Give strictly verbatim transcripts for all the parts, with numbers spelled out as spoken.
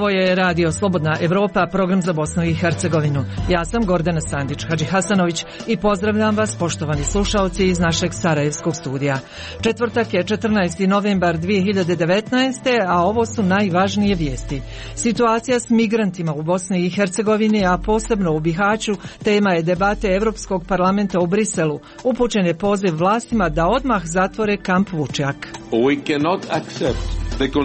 Ovo je Radio Slobodna Evropa, program za Bosnu i Hercegovinu. Ja sam Gordana Sandić Hadžihasanović i pozdravljam vas, poštovani slušaoci, iz našeg sarajevskog studija. Četvrtak je četrnaesti novembar dvije hiljade devetnaeste. a ovo su najvažnije vijesti. Situacija s migrantima u Bosni i Hercegovini, a posebno u Bihaću, tema je debate Europskog parlamenta u Briselu. Upućen je poziv vlastima da odmah zatvore kamp Vučjak. We cannot accept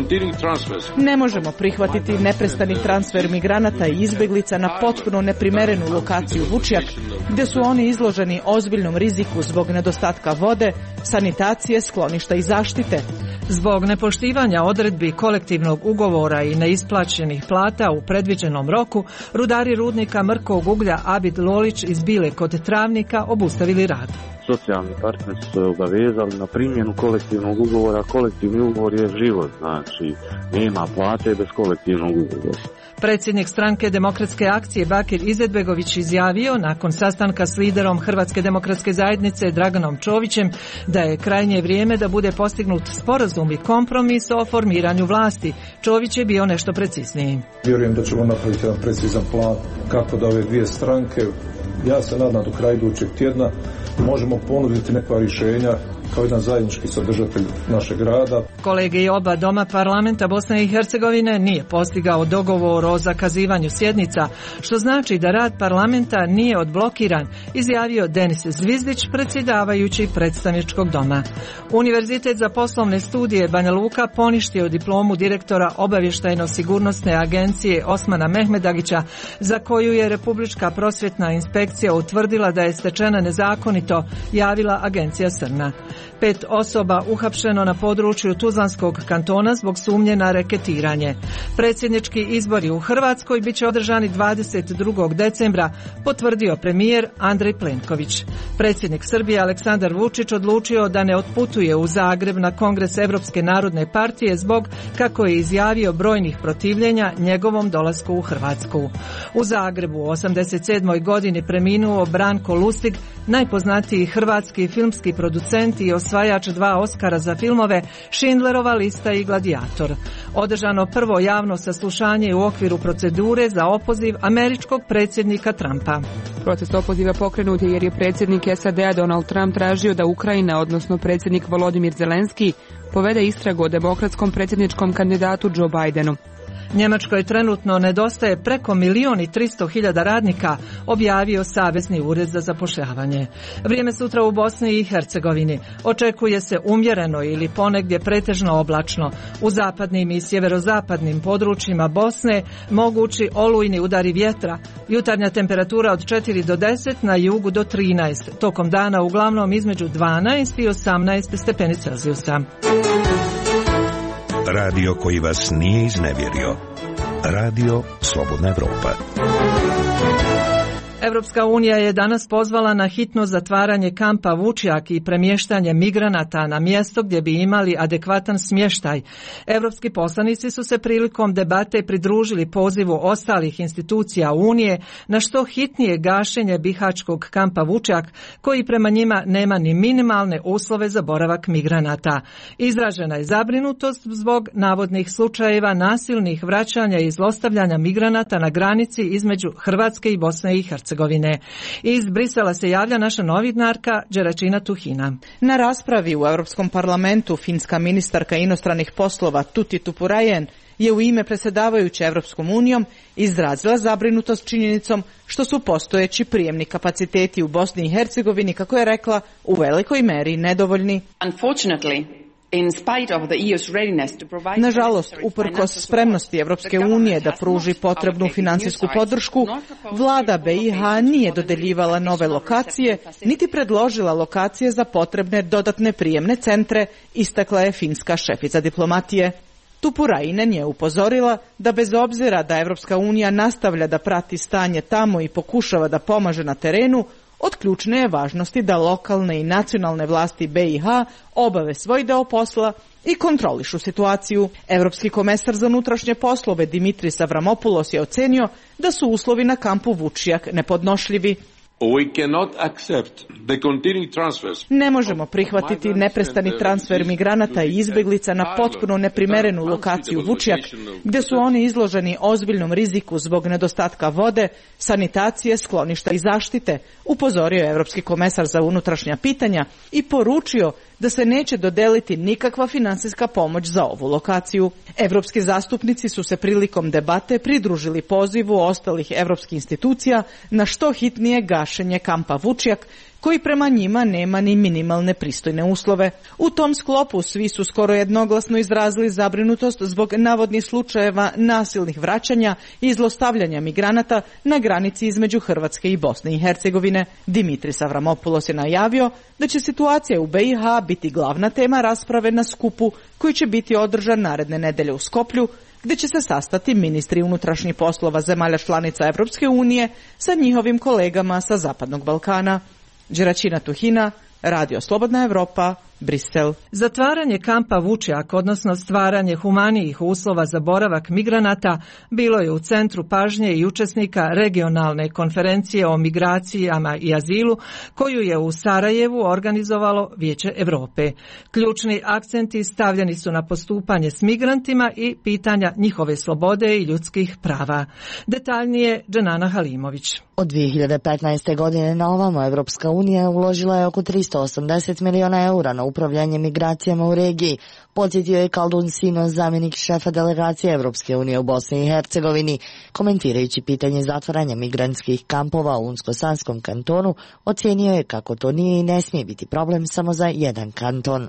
Ne možemo prihvatiti neprestani transfer migranata i izbjeglica na potpuno neprimerenu lokaciju Vučjak, gdje su oni izloženi ozbiljnom riziku zbog nedostatka vode, sanitacije, skloništa i zaštite. Zbog nepoštivanja odredbi kolektivnog ugovora i neisplaćenih plata u predviđenom roku, rudari rudnika mrkog uglja Abid Lolić iz Bile kod Travnika obustavili rad. Socijalni partneri su se obavezali na primjenu kolektivnog ugovora. Kolektivni ugovor je život, znači nema plate bez kolektivnog ugovora. Predsjednik stranke Demokratske akcije Bakir Izetbegović izjavio nakon sastanka s liderom Hrvatske demokratske zajednice Draganom Čovićem da je krajnje vrijeme da bude postignut sporazum i kompromis o formiranju vlasti. Čović je bio nešto precizniji. Vjerujem da ćemo napraviti jedan precizan plan kako da ove dvije stranke, ja se nadam do kraja idućeg tjedna, možemo ponuditi neka rješenja kao jedan zajednički sadržatelj našeg rada. Kolege i oba doma parlamenta Bosne i Hercegovine nije postigao dogovor o zakazivanju sjednica, što znači da rad parlamenta nije odblokiran, izjavio Denis Zvizdić, predsjedavajući predstavničkog doma. Univerzitet za poslovne studije Banja Luka poništio diplomu direktora obavještajno-sigurnosne agencije Osmana Mehmedagića, za koju je Republička prosvjetna inspekcija utvrdila da je stečena nezakonito, javila agencija Srna. Pet osoba uhapšeno na području Tuzlanskog kantona zbog sumnje na reketiranje. Predsjednički izbori u Hrvatskoj bit će održani dvadeset drugog decembra, potvrdio premijer Andrej Plenković. Predsjednik Srbije Aleksandar Vučić odlučio da ne otputuje u Zagreb na Kongres Evropske narodne partije zbog, kako je izjavio, brojnih protivljenja njegovom dolasku u Hrvatsku. U Zagrebu u osamdeset sedmoj godini preminuo Branko Lustig, najpoznatiji hrvatski filmski producent i osvajač dva Oskara za filmove Schindlerova lista i Gladiator. Održano prvo javno saslušanje u okviru procedure za opoziv američkog predsjednika Trumpa. Proces opoziva pokrenut je jer je predsjednik S A D-a Donald Trump tražio da Ukrajina, odnosno predsjednik Volodimir Zelenski, povede istragu o demokratskom predsjedničkom kandidatu Joe Bidenu. Njemačkoj trenutno nedostaje preko milijon i tristo hiljada radnika, objavio Savezni ured za zapošljavanje. Vrijeme sutra u Bosni i Hercegovini. Očekuje se umjereno ili ponegdje pretežno oblačno. U zapadnim i sjeverozapadnim područjima Bosne mogući olujni udari vjetra. Jutarnja temperatura od četiri do deset, na jugu do trinaest. Tokom dana uglavnom između dvanaest i osamnaest stepeni Celzijusa. Radio koji vas nije iznevjerio. Radio Slobodna Evropa. Europska unija je danas pozvala na hitno zatvaranje kampa Vučjak i premještanje migranata na mjesto gdje bi imali adekvatan smještaj. Europski poslanici su se prilikom debate pridružili pozivu ostalih institucija Unije na što hitnije gašenje bihaćkog kampa Vučjak, koji prema njima nema ni minimalne uslove za boravak migranata. Izražena je zabrinutost zbog navodnih slučajeva nasilnih vraćanja i zlostavljanja migranata na granici između Hrvatske i Bosne i Hercegovine. Iz Brisela se javlja naša novinarka Đeračina Tuhina. Na raspravi u Europskom parlamentu finska ministarka inostranih poslova Tuti Tupurajen je u ime predsjedavajuće Europskom unijom izrazila zabrinutost činjenicom što su postojeći prijemni kapaciteti u Bosni i Hercegovini, kako je rekla, u velikoj meri nedovoljni. Unfortunately, Nažalost, uprkos spremnosti Europske unije da pruži potrebnu financijsku podršku, vlada B i H nije dodeljivala nove lokacije, niti predložila lokacije za potrebne dodatne prijemne centre, istakla je finska šefica diplomatije. Tupurainen je upozorila da bez obzira da Europska unija nastavlja da prati stanje tamo i pokušava da pomaže na terenu, od ključne je važnosti da lokalne i nacionalne vlasti B i H obave svoj deo posla i kontrolišu situaciju. Europski komesar za unutrašnje poslove Dimitris Avramopoulos je ocenio da su uslovi na kampu Vučjak nepodnošljivi. We cannot accept the continuing transfers. Ne možemo prihvatiti neprestani transfer migranata i izbjeglica na potpuno neprimerenu lokaciju Vučjak, gdje su oni izloženi ozbiljnom riziku zbog nedostatka vode, sanitacije, skloništa i zaštite, upozorio je Europski komesar za unutrašnja pitanja i poručio da se neće dodeliti nikakva financijska pomoć za ovu lokaciju. Europski zastupnici su se prilikom debate pridružili pozivu ostalih europskih institucija na što hitnije gašenje kampa Vučjak, koji prema njima nema ni minimalne pristojne uslove. U tom sklopu svi su skoro jednoglasno izrazili zabrinutost zbog navodnih slučajeva nasilnih vraćanja i zlostavljanja migranata na granici između Hrvatske i Bosne i Hercegovine. Dimitris Avramopoulos je najavio da će situacija u B i H biti glavna tema rasprave na skupu koji će biti održan naredne nedelje u Skoplju, gdje će se sastati ministri unutrašnjih poslova zemalja članica Europske unije sa njihovim kolegama sa Zapadnog Balkana. Đeračina Tuhina, Radio Slobodna Evropa, Brisel. Zatvaranje kampa Vučjak, odnosno stvaranje humanijih uslova za boravak migranata, bilo je u centru pažnje i učesnika regionalne konferencije o migracijama i azilu, koju je u Sarajevu organizovalo Vijeće Europe. Ključni akcenti stavljeni su na postupanje s migrantima i pitanja njihove slobode i ljudskih prava. Detaljnije Dženana Halimović. Od dvije hiljade petnaeste. godine na ovamo Evropska unija uložila je oko tristo osamdeset miliona eura na upravljanje migracijama u regiji, podsjetio je Kaldun Sino, zamjenik šefa delegacije Evropske unije u Bosni i Hercegovini. Komentirajući pitanje zatvaranja migrantskih kampova u Unsko-Sanskom kantonu, ocijenio je kako to nije i ne smije biti problem samo za jedan kanton.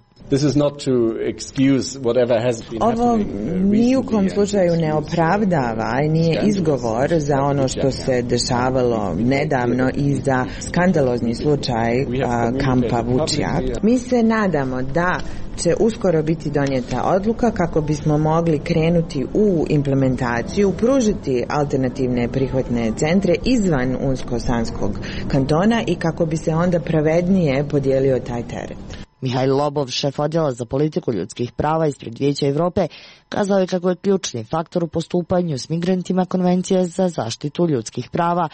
Ovo ni u kom slučaju ne opravdava i nije izgovor za ono što se dešavalo nedavno i za skandalozni slučaj kampa Vučjak. Mi se nadamo da će uskoro biti donijeta odluka kako bismo mogli krenuti u implementaciju, pružiti alternativne prihvatne centre izvan Unsko-Sanskog kantona i kako bi se onda pravednije podijelio taj teret. Mihajl Lobov, šef odjela za politiku ljudskih prava ispred Vijeća Europe, kazao je kako je ključni faktor u postupanju s migrantima Konvencija za zaštitu ljudskih prava.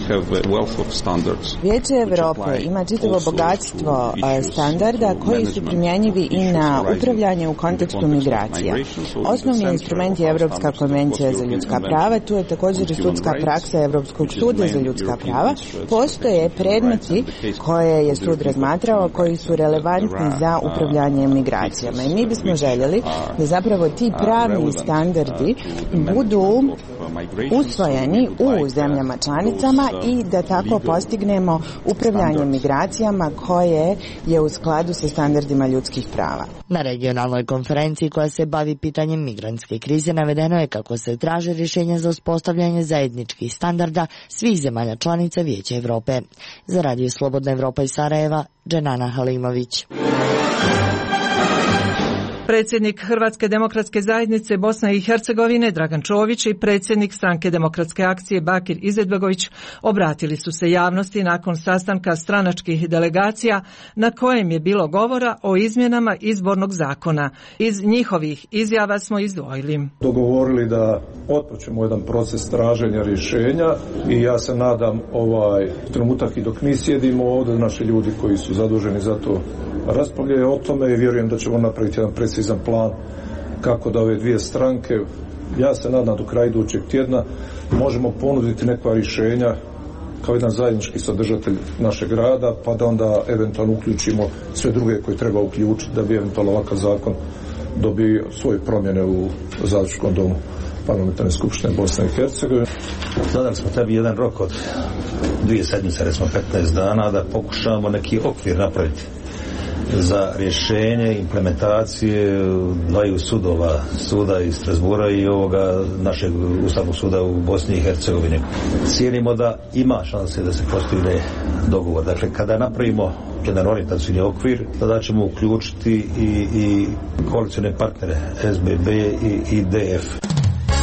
Vijeće Europe ima čitavo bogatstvo standarda koji su primjenjivi i na upravljanje u kontekstu migracija. Osnovni instrument je Europska konvencija za ljudska prava, tu je također i sudska praksa Europskog suda za ljudska prava. Postoje predmeti koje je sud razmatrao koji su relevantni za upravljanje migracijama. I mi bismo željeli da zapravo ti pravni standardi budu usvojeni u zemljama članicama i da tako postignemo upravljanje migracijama koje je u skladu sa standardima ljudskih prava. Na regionalnoj konferenciji koja se bavi pitanjem migrantske krize navedeno je kako se traže rješenja za uspostavljanje zajedničkih standarda svih zemalja članica Vijeća Europe. Za Radio Slobodna Evropa iz Sarajeva, Dženana Halimović. Predsjednik Hrvatske demokratske zajednice Bosne i Hercegovine Dragan Čović i predsjednik Stranke demokratske akcije Bakir Izetbegović obratili su se javnosti nakon sastanka stranačkih delegacija na kojem je bilo govora o izmjenama izbornog zakona. Iz njihovih izjava smo izdvojili. Dogovorili da otpočnemo jedan proces traženja rješenja i ja se nadam ovaj trenutak i dok mi sjedimo ovdje, naši ljudi koji su zaduženi za to raspravljaju o tome i vjerujem da ćemo napraviti jedan precizan plan kako da ove dvije stranke, ja se nadam do kraja idućeg tjedna, možemo ponuditi neka rješenja kao jedan zajednički sadržatelj našeg rada, pa da onda eventualno uključimo sve druge koje treba uključiti da bi eventualno ovakav zakon dobio svoje promjene u Zastupničkom domu Parlamentarne skupštine Bosne i Hercegovine. Zadali smo tebi jedan rok od dvije sedmice, recimo petnaest dana, da pokušamo neki okvir napraviti za rješenje implementacije dvaju sudova, suda iz Strasbura i ovoga našeg Ustavnog suda u Bosni i Hercegovini. Cijenimo da ima šanse da se postigne dogovor. Dakle, kada napravimo jedan orijentacijski okvir, tada ćemo uključiti i, i koalicijne partnere S B B i I D F.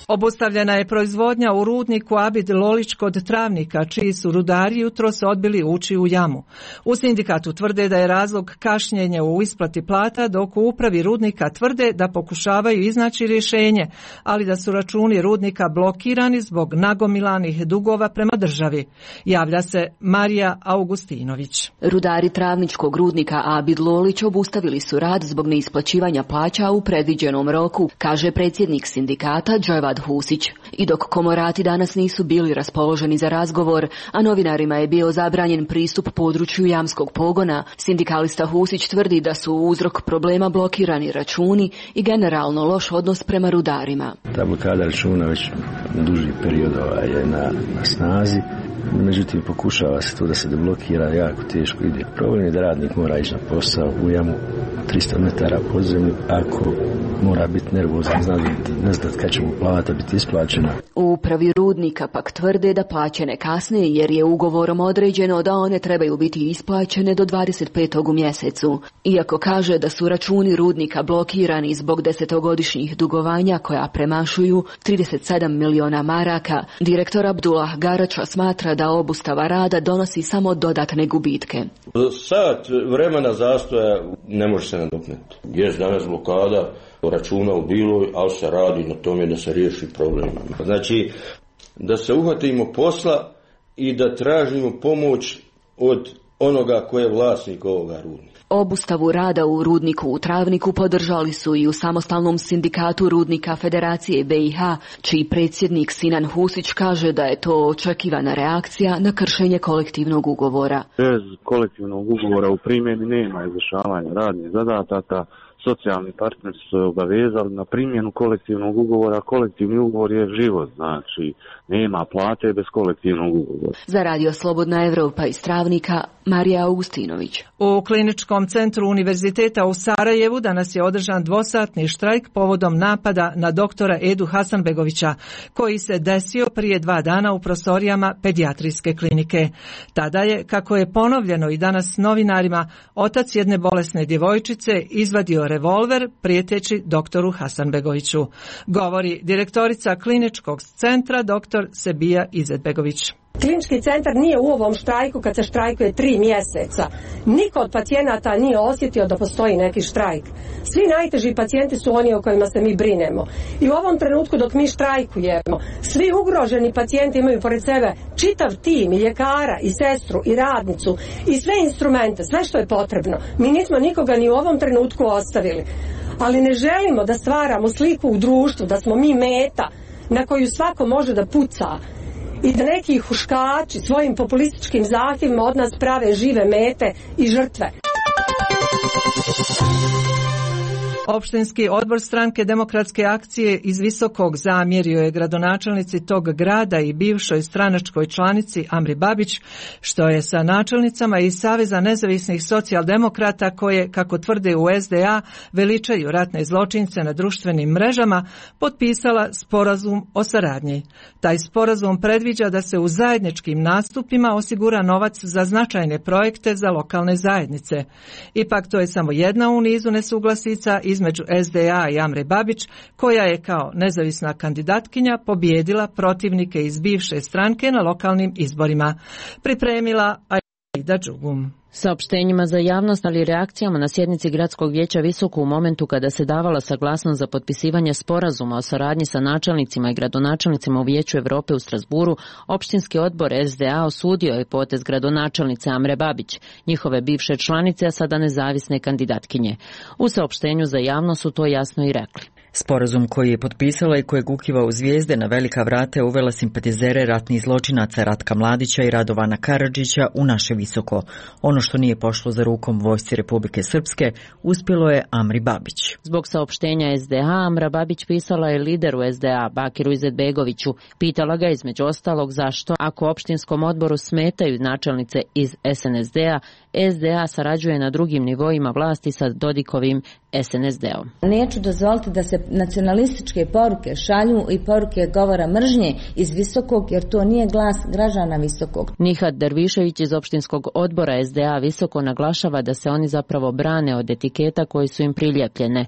Obustavljena je proizvodnja u rudniku Abid Lolić kod Travnika, čiji su rudari jutros odbili ući u jamu. U sindikatu tvrde da je razlog kašnjenje u isplati plata, dok u upravi rudnika tvrde da pokušavaju iznaći rješenje, ali da su računi rudnika blokirani zbog nagomilanih dugova prema državi. Javlja se Marija Augustinović. Rudari Travničkog rudnika Abid Lolić obustavili su rad zbog neisplaćivanja plaća u predviđenom roku, kaže predsjednik sindikata Dževad Husić. I dok komorati danas nisu bili raspoloženi za razgovor, a novinarima je bio zabranjen pristup području jamskog pogona, sindikalista Husić tvrdi da su uzrok problema blokirani računi i generalno loš odnos prema rudarima. Ta blokada računa već duži period je na, na snazi. Međutim, pokušava se to da se deblokira, jako teško ide. Problem je da radnik mora ići na posao u jamu tristo metara pod zemlju, ako mora biti nervozan, ne znat kad će mu plata biti isplaćena. U upravi rudnika pak tvrde da plaće ne kasne jer je ugovorom određeno da one trebaju biti isplaćene do dvadeset petog u mjesecu. Iako kaže da su računi rudnika blokirani zbog desetogodišnjih dugovanja koja premašuju trideset sedam miliona maraka, direktor Abdullah Garača smatra da obustava rada donosi samo dodatne gubitke. Sat vremena zastoja ne može se nadoknati. Jest danas blokada računa u Biloj, ali se radi na tome da se riješi problem. Znači, da se uhvatimo posla i da tražimo pomoć od onoga ko je vlasnik ovoga rudnika. Obustavu rada u rudniku u Travniku podržali su i u samostalnom sindikatu rudnika Federacije B i H, čiji predsjednik Sinan Husić kaže da je to očekivana reakcija na kršenje kolektivnog ugovora. Bez kolektivnog ugovora u primjeni nema izvršavanja radnih zadataka. Socijalni partneri su se obavezali na primjenu kolektivnog ugovora. Kolektivni ugovor je život, znači nema plate bez kolektivnog ugovora. Za Radio Slobodna Evropa iz Travnika, Marija Augustinović. U Kliničkom centru Univerziteta u Sarajevu danas je održan dvosatni štrajk povodom napada na doktora Edu Hasanbegovića, koji se desio prije dva dana u prostorijama pedijatrijske klinike. Tada je, kako je ponovljeno i danas novinarima, otac jedne bolesne djevojčice izvadio revolver prijeteći doktoru Hasanbegoviću. Govori direktorica Kliničkog centra doktor Sebija Izetbegović. Klinički centar nije u ovom štrajku kad se štrajkuje tri mjeseca. Niko od pacijenata nije osjetio da postoji neki štrajk. Svi najteži pacijenti su oni o kojima se mi brinemo. I u ovom trenutku dok mi štrajkujemo, svi ugroženi pacijenti imaju pored sebe čitav tim i ljekara i sestru i radnicu i sve instrumente, sve što je potrebno. Mi nismo nikoga ni u ovom trenutku ostavili. Ali ne želimo da stvaramo sliku u društvu, da smo mi meta na koju svako može da puca. I da neki huškači svojim populističkim zahtjevima od nas prave žive mete i žrtve. Opštinski odbor stranke Demokratske akcije iz Visokog zamjerio je gradonačelnici tog grada i bivšoj stranačkoj članici Amri Babić, što je sa načelnicama iz Saveza nezavisnih socijaldemokrata koje, kako tvrde u S D A, veličaju ratne zločince na društvenim mrežama, potpisala sporazum o saradnji. Taj sporazum predviđa da se u zajedničkim nastupima osigura novac za značajne projekte za lokalne zajednice. Ipak to je samo jedna u nizu nesuglasica između S D A i Amre Babić, koja je kao nezavisna kandidatkinja pobijedila protivnike iz bivše stranke na lokalnim izborima. Pripremila Aida Đugum. Saopštenjima za javnost, ali i reakcijama na sjednici Gradskog vijeća Visoko u momentu kada se davala saglasnost za potpisivanje sporazuma o saradnji sa načelnicima i gradonačelnicima u Vijeću Europe u Strasburu, opštinski odbor S D A osudio je potez gradonačelnice Amre Babić, njihove bivše članice, a sada nezavisne kandidatkinje. U saopštenju za javnost su to jasno i rekli. Sporazum koji je potpisala i kojeg ukiva u zvijezde na velika vrata je uvela simpatizere ratnih zločinaca Ratka Mladića i Radovana Karadžića u naše Visoko. Ono što nije pošlo za rukom vojsci Republike Srpske uspjelo je Amri Babić. Zbog saopštenja S D A, Amra Babić pisala je lideru S D A, Bakiru Izetbegoviću. Pitala ga između ostalog zašto, ako opštinskom odboru smetaju načelnice iz S N S D-a, S D A sarađuje na drugim nivoima vlasti sa Dodikovim S N S D-om. Neću dozvoliti da se nacionalističke poruke šalju i poruke govora mržnje iz Visokog, jer to nije glas građana Visokog. Nihat Dervišević iz opštinskog odbora S D A Visoko naglašava da se oni zapravo brane od etiketa koji su im priljepljene.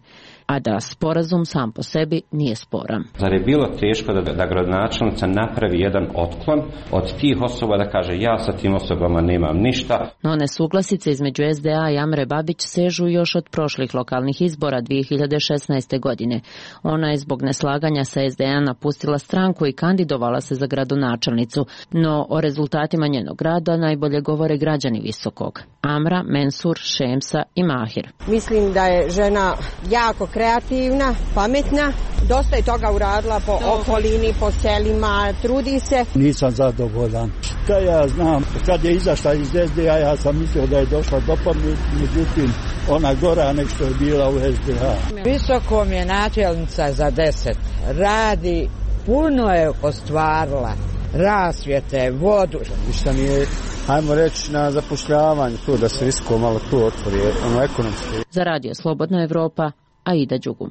a da sporazum sam po sebi nije sporan. Zar je bilo teško da, da gradonačelnica napravi jedan otklon od tih osoba da kaže ja sa tim osobama nemam ništa? No nesuglasice između es de a i Amre Babić sežu još od prošlih lokalnih izbora dvije hiljade šesnaeste. godine. Ona je zbog neslaganja sa es de a napustila stranku i kandidovala se za gradonačelnicu, no o rezultatima njenog rada najbolje govore građani Visokog. Amra, Mensur, Šemsa i Mahir. Mislim da je žena jako kreativna, pametna, dosta je toga uradila po okolini, po selima, trudi se. Nisam zadovoljan. Šta ja znam, kad je izašla iz es de a, ja sam mislio da je došla do pobjede, međutim, ona gora nek što je bila u es de a. Visokom je načelnica za deset. Radi, puno je ostvarila. Rasvjete, vodu. Ništa nije, hajmo reći, na zapošljavanju, tu da se Visoko malo tu otvori, ono ekonomski. Za Radio Slobodna Evropa, Aida Đugum.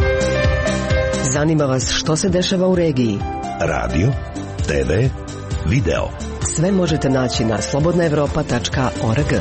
Zanima vas što se dešava u regiji? Radio, te ve, video. Sve možete naći na slobodna evropa tačka org.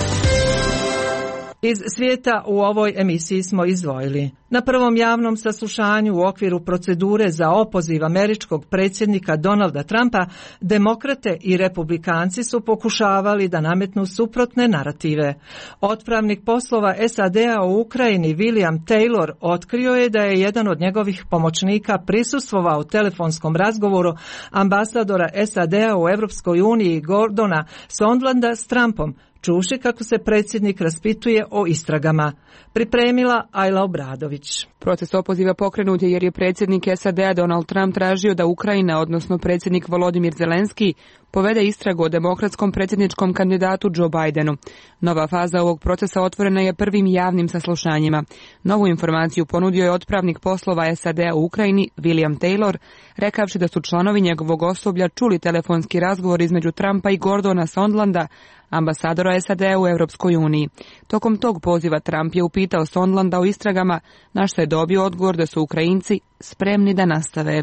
Iz svijeta u ovoj emisiji smo izdvojili. Na prvom javnom saslušanju u okviru procedure za opoziv američkog predsjednika Donalda Trumpa, demokrate i republikanci su pokušavali da nametnu suprotne narative. Otpravnik poslova es a de a u Ukrajini William Taylor otkrio je da je jedan od njegovih pomoćnika prisustvovao telefonskom razgovoru ambasadora es a de a u Europskoj uniji Gordona Sondlanda s Trumpom, čuši kako se predsjednik raspituje o istragama. Pripremila Ajla Obradović. Proces opoziva pokrenut je jer je predsjednik es a de a Donald Trump tražio da Ukrajina, odnosno predsjednik Volodimir Zelenski, povede istragu o demokratskom predsjedničkom kandidatu Joe Bidenu. Nova faza ovog procesa otvorena je prvim javnim saslušanjima. Novu informaciju ponudio je otpravnik poslova es a de a u Ukrajini William Taylor, rekavši da su članovi njegovog osoblja čuli telefonski razgovor između Trumpa i Gordona Sondlanda, ambasadora es a de a u Europskoj uniji. Tokom tog poziva Trump je upitao Sondlanda o istragama, na što je dobio odgovor da su Ukrajinci spremni da nastave.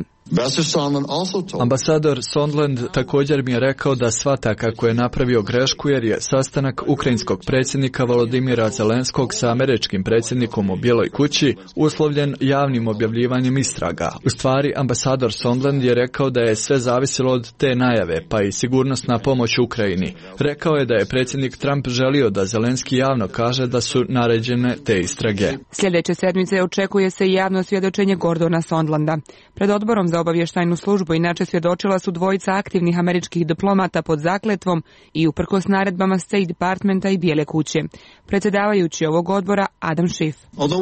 Ambasador Sondland također mi je rekao da shvata kako je napravio grešku jer je sastanak ukrajinskog predsjednika Volodimira Zelenskog sa američkim predsjednikom u Bijeloj kući uslovljen javnim objavljivanjem istraga. U stvari, ambasador Sondland je rekao da je sve zavisilo od te najave, pa i sigurnosna pomoć Ukrajini. Rekao je da je predsjednik Trump želio da Zelenski javno kaže da su naređene te istrage. Sljedeće sedmice očekuje se i javno svjedočenje Gordona Sondlanda. Pred odborom za obavještajnu službu inače svjedočila su dvojica aktivnih američkih diplomata pod zakletvom i uprkos naredbama State Departmenta i Bijele kuće. Predsjedavajući ovog odbora Adam Schiff.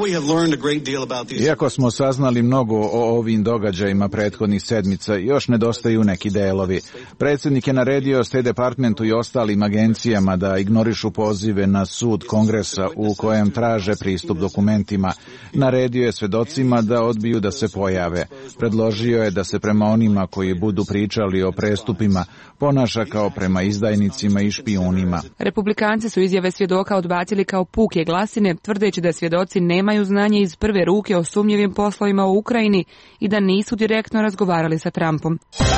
Iako smo saznali mnogo o ovim događajima prethodnih sedmica, još nedostaju neki delovi. Predsjednik je naredio State Departmentu i ostalim agencijama da ignorišu pozive na sud Kongresa u kojem traže pristup dokumentima. Naredio je svedocima da odbiju da se pojave. Predložio je da se prema onima koji budu pričali o prestupima ponaša kao prema izdajnicima i špijunima. Republikanci su izjave svjedoka odbacili kao puke glasine, tvrdeći da svjedoci nemaju znanje iz prve ruke o sumnjivim poslovima u Ukrajini i da nisu direktno razgovarali sa Trumpom.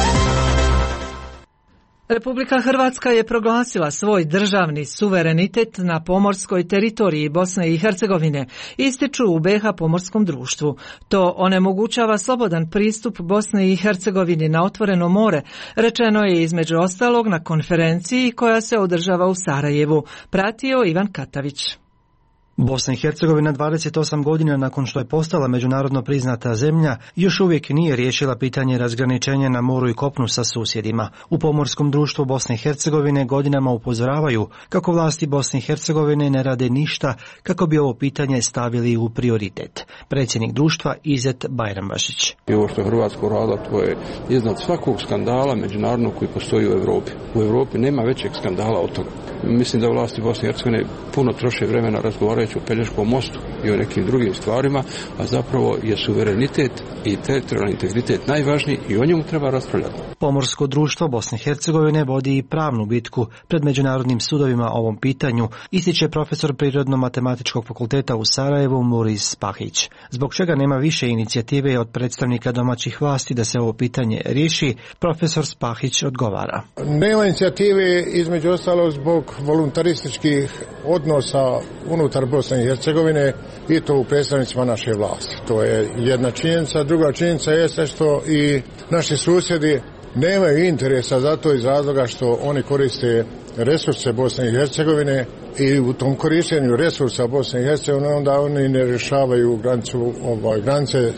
Republika Hrvatska je proglasila svoj državni suverenitet na pomorskoj teritoriji Bosne i Hercegovine, ističu u be ha pomorskom društvu. To onemogućava slobodan pristup Bosne i Hercegovini na otvoreno more, rečeno je između ostalog na konferenciji koja se održava u Sarajevu. Pratio Ivan Katavić. Bosna i Hercegovina dvadeset osam godina nakon što je postala međunarodno priznata zemlja još uvijek nije riješila pitanje razgraničenja na moru i kopnu sa susjedima. U pomorskom društvu Bosne i Hercegovine godinama upozoravaju kako vlasti Bosne i Hercegovine ne rade ništa kako bi ovo pitanje stavili u prioritet. Predsjednik društva Izet Bajrambašić. I ovo što je Hrvatska uradila, to je iznad svakog skandala međunarodnog koji postoji u Europi. U Europi nema većeg skandala od toga. Mislim da vlasti Bosne i Hercegovine puno troše vremena razgovaraju o Pelješkom mostu i o nekim drugim stvarima, a zapravo je suverenitet i teritorijalni integritet najvažniji i o njemu treba raspravljati. Pomorsko društvo Bosne i Hercegovine vodi i pravnu bitku pred međunarodnim sudovima o ovom pitanju, ističe profesor Prirodno-matematičkog fakulteta u Sarajevu Muris Spahić. Zbog čega nema više inicijative od predstavnika domaćih vlasti da se ovo pitanje riješi, profesor Spahić odgovara. Nema inicijative između ostalog zbog voluntarističkih odnosa unutar Bosne i Hercegovine i to u predstavnicima naše vlasti. To je jedna činjenica. Druga činjenica jeste što i naši susjedi nemaju interesa za to iz razloga što oni koriste resurse Bosne i Hercegovine i u tom korištenju resursa Bosne i Hercegovine onda oni ne rješavaju granicu, ovaj, granice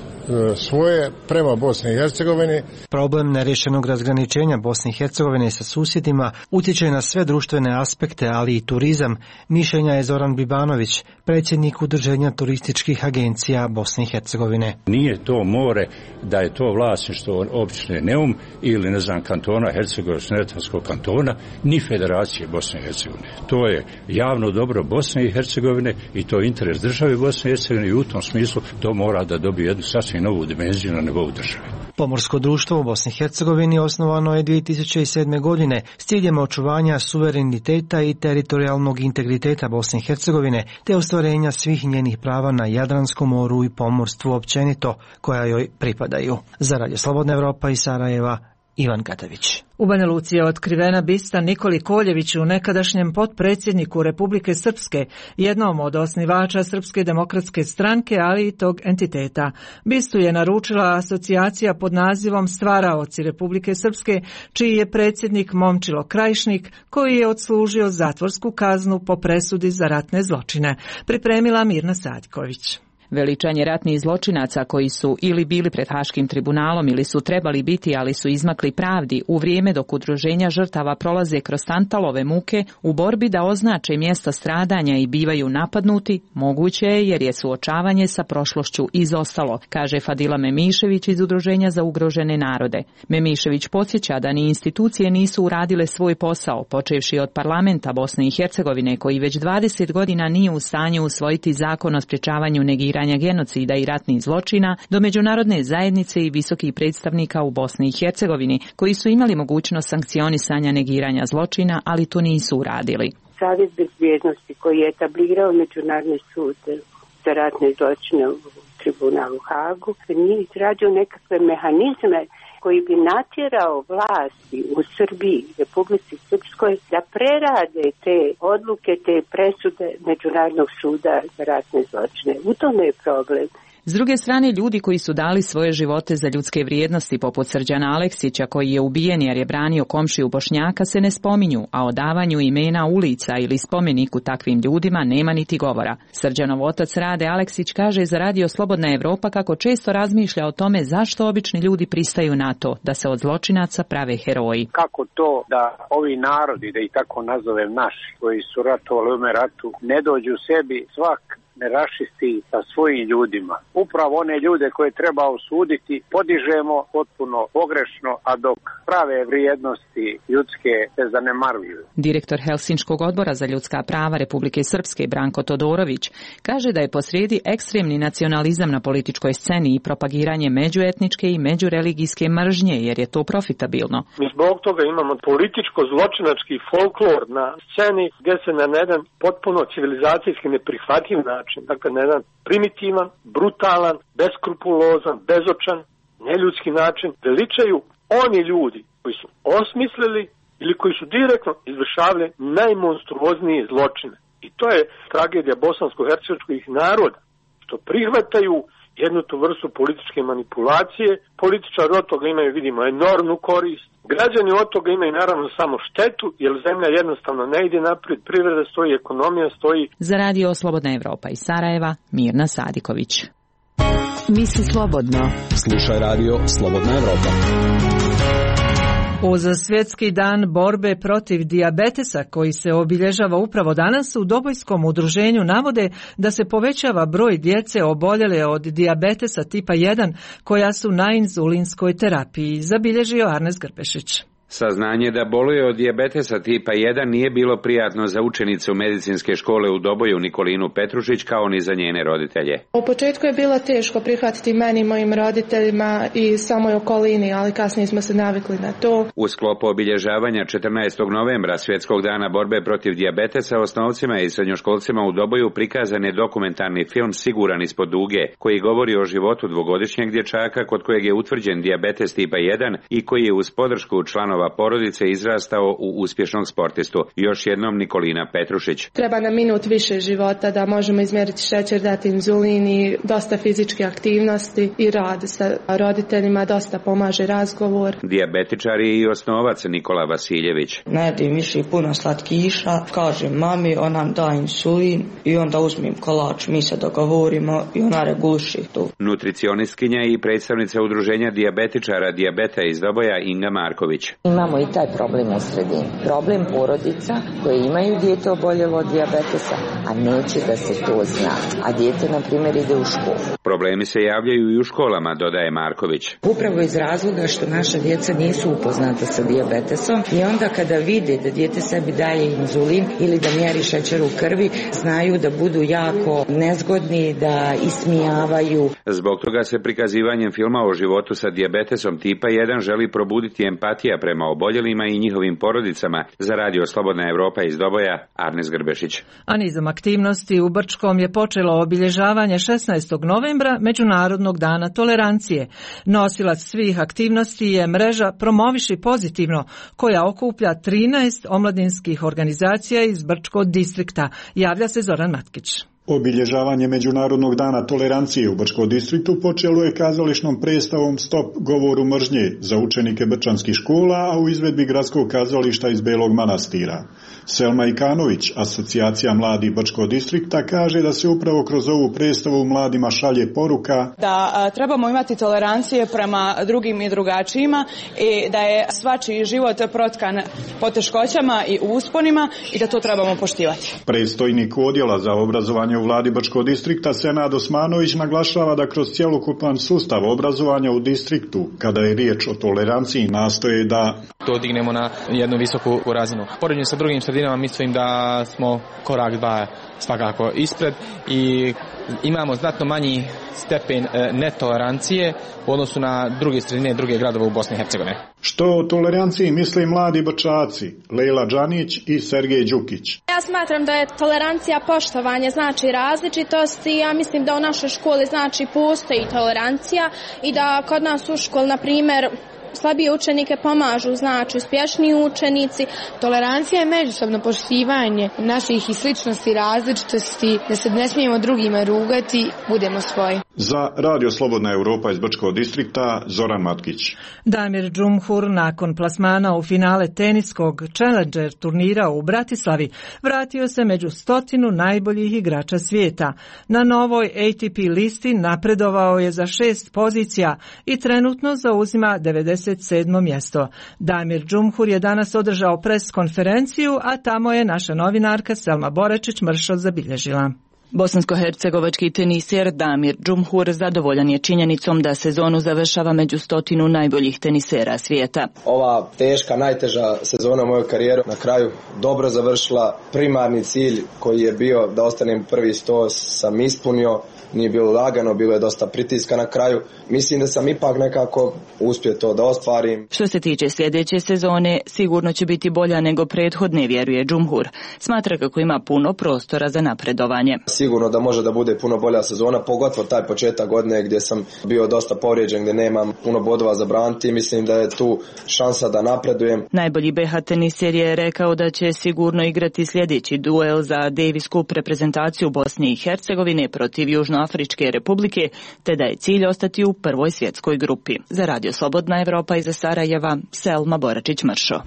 svoje prema Bosni i Hercegovini. Problem nerješenog razgraničenja Bosne i Hercegovine sa susjedima utječe na sve društvene aspekte, ali i turizam. Mišljenja je Zoran Bibanović, predsjednik Udruženja turističkih agencija Bosne i Hercegovine. Nije to more da je to vlasništvo općine Neum ili ne znam kantona Hercegovsko-neretvanskog kantona, ni Federacije Bosne i Hercegovine. To je javno dobro Bosne i Hercegovine i to je interes države Bosne i Hercegovine i u tom smislu to mora da dobije jednu sasvim novu dimenziju na nivou države. Pomorsko društvo u Bosni i Hercegovini osnovano je dvije tisuće sedme. godine s ciljem očuvanja suvereniteta i teritorijalnog integriteta Bosne i Hercegovine te ostvarenja svih njenih prava na Jadranskom moru i pomorstvu općenito koja joj pripadaju. Za Radio Slobodna Evropa iz Sarajeva, Ivan Katavić. U Banja Luci je otkrivena bista Nikoli Koljeviću, nekadašnjem potpredsjedniku Republike Srpske, jednom od osnivača Srpske demokratske stranke, ali i tog entiteta. Bistu je naručila asocijacija pod nazivom Stvaraoci Republike Srpske, čiji je predsjednik Momčilo Krajišnik, koji je odslužio zatvorsku kaznu po presudi za ratne zločine. Pripremila Mirna Sadiković. Veličanje ratnih zločinaca koji su ili bili pred Haškim tribunalom ili su trebali biti, ali su izmakli pravdi u vrijeme dok udruženja žrtava prolaze kroz tantalove muke u borbi da označe mjesta stradanja i bivaju napadnuti, moguće je jer je suočavanje sa prošlošću izostalo, kaže Fadila Memišević iz Udruženja za ugrožene narode. Memišević podsjeća da ni institucije nisu uradile svoj posao, počevši od parlamenta Bosne i Hercegovine koji već dvadeset godina nije u stanju usvojiti zakon o sprječavanju negiranja genocida i ratnih zločina, do međunarodne zajednice i visokih predstavnika u Bosni i Hercegovini, koji su imali mogućnost sankcionisanja negiranja zločina, ali to nisu uradili. Savjet bezbjednosti koji je etablirao Međunarodni sud za ratne zločine u tribunalu u Hagu, nije izradio nekakve mehanizme koji bi natjerao vlasti u Srbiji, Republici Srpskoj, da prerade te odluke, te presude Međunarodnog suda za ratne zločine. U tome je problem. S druge strane, ljudi koji su dali svoje živote za ljudske vrijednosti, poput Srđana Aleksića, koji je ubijen jer je branio komšiju Bošnjaka, se ne spominju, a o davanju imena ulica ili spomeniku takvim ljudima nema niti govora. Srđanov otac Rade Aleksić kaže za Radio Slobodna Evropa kako često razmišlja o tome zašto obični ljudi pristaju na to da se od zločinaca prave heroji. Kako to da ovi narodi, da ih tako nazovem naši, koji su ratovali u ome ratu, ne dođu sebi svak ne rašisti sa svojim ljudima. Upravo one ljude koje treba osuditi podižemo potpuno pogrešno, a dok prave vrijednosti ljudske se zanemaruju. Direktor Helsinškog odbora za ljudska prava Republike Srpske Branko Todorović kaže da je posrijedi ekstremni nacionalizam na političkoj sceni i propagiranje međuetničke i međureligijske mržnje jer je to profitabilno. Mi zbog toga imamo političko-zločinački folklor na sceni gdje se na jedan potpuno civilizacijski neprihvatljiv način, dakle na jedan primitivan, brutalan, beskrupulozan, bezočan, neljudski način veličaju oni ljudi koji su osmislili ili koji su direktno izvršavali najmonstruoznije zločine. I to je tragedija bosansko-hercegovačkih naroda, što prihvataju jednu tu vrstu političke manipulacije. Političari od toga imaju, vidimo, enormnu korist. Građani od toga imaju naravno samo štetu, jer zemlja jednostavno ne ide naprijed, privreda stoji, ekonomija stoji. Za Radio Slobodna Evropa iz Sarajeva, Mirna Sadiković. Misli slobodno. Slušaj Radio Slobodna Evropa. Uz svjetski dan borbe protiv dijabetesa koji se obilježava upravo danas, u Dobojskom udruženju navode da se povećava broj djece oboljele od dijabetesa tipa jedan koja su na inzulinskoj terapiji, zabilježio Arnes Grbešić. Saznanje da boluje od dijabetesa tipa jedan nije bilo prijatno za učenicu medicinske škole u Doboju Nikolinu Petrušić kao ni za njene roditelje. U početku je bilo teško prihvatiti meni, mojim roditeljima i samoj okolini, ali kasnije smo se navikli na to. U sklopu obilježavanja četrnaestog novembra, Svjetskog dana borbe protiv dijabetesa, osnovcima i srednjoškolcima u Doboju prikazan je dokumentarni film Siguran ispod duge, koji govori o životu dvogodišnjeg dječaka kod kojeg je utvrđen dijabetes tipa jedan i koji je uz podršku članova porodice izrastao u uspješnog sportistu. Još jednom Nikolina Petrušić. Treba nam minut više života da možemo izmjeriti šećer, dati inzulin i dosta fizičke aktivnosti i rad sa roditeljima, dosta pomaže razgovor. Dijabetičar je i osnovac Nikola Vasiljević. Ne jedim više puno slatkiša, kažem mami, ona nam da insulin i onda uzmem kolač, mi se dogovorimo i ona reguliši to. Nutricionistkinja i predstavnica udruženja dijabetičara Dijabeta iz Doboja Inga Marković. Imamo i taj problem u sredini. Problem porodica koje imaju dijete oboljelo od dijabetesa, a neće da se to zna. A dijete, na primjer, ide u školu. Problemi se javljaju i u školama, dodaje Marković. Upravo iz razloga što naša djeca nisu upoznata sa dijabetesom i onda kada vide da dijete sebi daje inzulin ili da mjeri šećer u krvi, znaju da budu jako nezgodni, da ismijavaju. Zbog toga se prikazivanjem filma o životu sa dijabetesom tipa jedan želi probuditi empatija prema oboljelima i njihovim porodicama. Za radio Slobodna Evropa iz Doboja, Arnes Grbešić. A nizom aktivnosti u Brčkom je počelo obilježavanje šesnaestog novembra Međunarodnog dana tolerancije. Nosilac svih aktivnosti je mreža Promoviši pozitivno, koja okuplja trinaest omladinskih organizacija iz Brčkog distrikta. Javlja se Zoran Matkić. Obilježavanje Međunarodnog dana tolerancije u Brčkom distriktu počelo je kazališnom predstavom Stop govoru mržnje za učenike brčanskih škola, a u izvedbi gradskog kazališta iz Belog Manastira. Selma Ikanović, asocijacija mladih Brčkog distrikta, kaže da se upravo kroz ovu predstavu mladima šalje poruka da a, trebamo imati tolerancije prema drugim i drugačijima i da je svačiji život protkan poteškoćama i usponima i da to trebamo poštivati. Predstojnik odjela za obrazovanje u vladi Brčkog distrikta Senad Osmanović naglašava da kroz cjelokupan sustav obrazovanja u distriktu, kada je riječ o toleranciji, nastoje da to dignemo na jednu visoku razinu. Poređenje sa drugim sredinama mislim da smo korak dva svakako ispred i imamo znatno manji stepen netolerancije u odnosu na druge sredine, druge gradove u Bosni i Hercegovini. Što o toleranciji misle mladi Brčaci, Lejla Đanić i Sergej Đukić. Ja smatram da je tolerancija poštovanje, znači različitosti. Ja mislim da u našoj školi znači postoji tolerancija i da kod nas u školi, na primjer, slabije učenike pomažu, znači uspješniji učenici. Tolerancija je međusobno poštivanje naših i sličnosti, različitosti, da se ne smijemo drugima rugati, budemo svoji. Za Radio Slobodna Evropa iz Brčkog distrikta, Zoran Matkić. Damir Džumhur nakon plasmana u finale teniskog Challenger turnira u Bratislavi vratio se među stotinu najboljih igrača svijeta. Na novoj A T P listi napredovao je za šest pozicija i trenutno zauzima devedeset sedmo mjesto. Damir Džumhur je danas održao pres konferenciju, a tamo je naša novinarka Selma Boračić-Mršo zabilježila. Bosansko-hercegovački teniser Damir Džumhur zadovoljan je činjenicom da sezonu završava među stotinu najboljih tenisera svijeta. Ova teška, najteža sezona u mojoj karijeri na kraju dobro završila. Primarni cilj koji je bio da ostanem prvi sto sam ispunio. Nije bilo lagano, bilo je dosta pritiska na kraju. Mislim da sam ipak nekako uspio to da ostvarim. Što se tiče sljedeće sezone, sigurno će biti bolja nego prethodne, vjeruje Džumhur. Smatra kako ima puno prostora za napredovanje. Sigurno da može da bude puno bolja sezona, pogotovo taj početak godine gdje sam bio dosta povrijeđen, gdje nemam puno bodova za braniti. Mislim da je tu šansa da napredujem. Najbolji B H teniser je rekao da će sigurno igrati sljedeći duel za Davis Cup reprezentaciju Bosne i Hercegovine protiv Južnoafričke republike, te da je cilj ostati u prvoj svjetskoj grupi. Za Radio Slobodna Evropa iz Sarajeva, Selma Boračić-Mršo.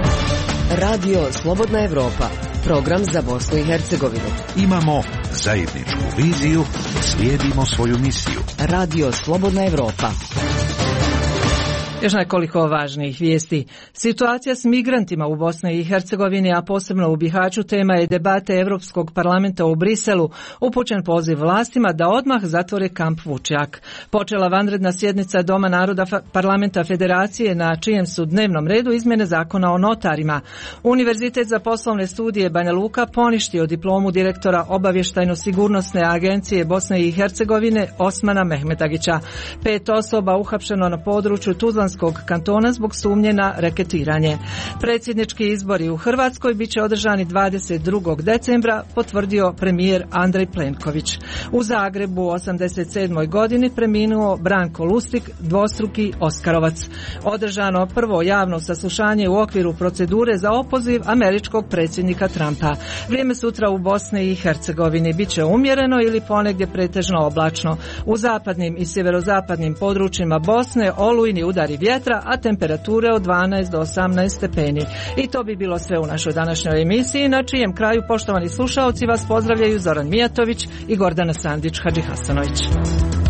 Radio Slobodna Evropa, program za Bosnu i Hercegovinu. Imamo zajedničku viziju, slijedimo svoju misiju. Radio Slobodna Evropa. Još nekoliko važnijih vijesti. Situacija s migrantima u Bosni i Hercegovini, a posebno u Bihaću, tema je debate Europskog parlamenta u Briselu, upućen poziv vlastima da odmah zatvore kamp Vučjak. Počela vanredna sjednica Doma naroda parlamenta Federacije, na čijem su dnevnom redu izmjene zakona o notarima. Univerzitet za poslovne studije Banja Luka poništio diplomu direktora obavještajno-sigurnosne agencije Bosne i Hercegovine Osmana Mehmetagića. Pet osoba uhapšeno na području Tuzlanskog kantona zbog sumnje na reketiranje. Predsjednički izbori u Hrvatskoj bit će održani dvadeset drugog decembra, potvrdio premijer Andrej Plenković. U Zagrebu u osamdeset sedmoj godini preminuo Branko Lustig, dvostruki Oskarovac. Održano prvo javno saslušanje u okviru procedure za opoziv američkog predsjednika Trumpa. Vrijeme sutra u Bosni i Hercegovini bit će umjereno ili ponegdje pretežno oblačno. U zapadnim i sjeverozapadnim područjima Bosne olujni udari vjetra, a temperature od dvanaest do osamnaest stepeni. I to bi bilo sve u našoj današnjoj emisiji, na čijem kraju, poštovani slušaoci, vas pozdravljaju Zoran Mijatović i Gordana Sandić Hadžihasanović.